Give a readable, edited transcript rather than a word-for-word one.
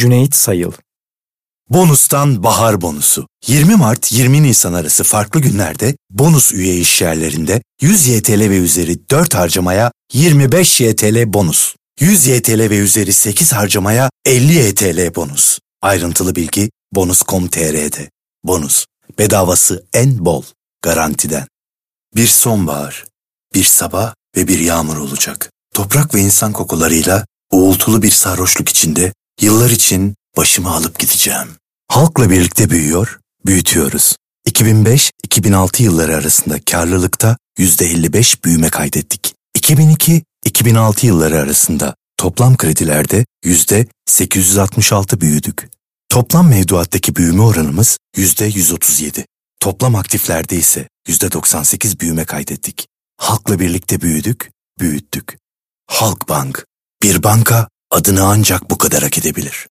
Cüneyt Sayıl. Bonus'tan bahar bonusu. 20 Mart 20 Nisan arası farklı günlerde bonus üye işyerlerinde 100 YTL ve üzeri 4 harcamaya 25 YTL bonus. 100 YTL ve üzeri 8 harcamaya 50 YTL bonus. Ayrıntılı bilgi bonus.com.tr'de. Bonus. Bedavası en bol. Garantiden. Bir sonbahar, bir sabah ve bir yağmur olacak. Toprak ve insan kokularıyla uğultulu bir sarhoşluk içinde yıllar için başımı alıp gideceğim. Halkla birlikte büyüyor, büyütüyoruz. 2005-2006 yılları arasında karlılıkta %55 büyüme kaydettik. 2002-2006 yılları arasında toplam kredilerde %866 büyüdük. Toplam mevduattaki büyüme oranımız %137. Toplam aktiflerde ise %98 büyüme kaydettik. Halkla birlikte büyüdük, büyüttük. Halkbank, bir banka adını ancak bu kadar hak edebilir.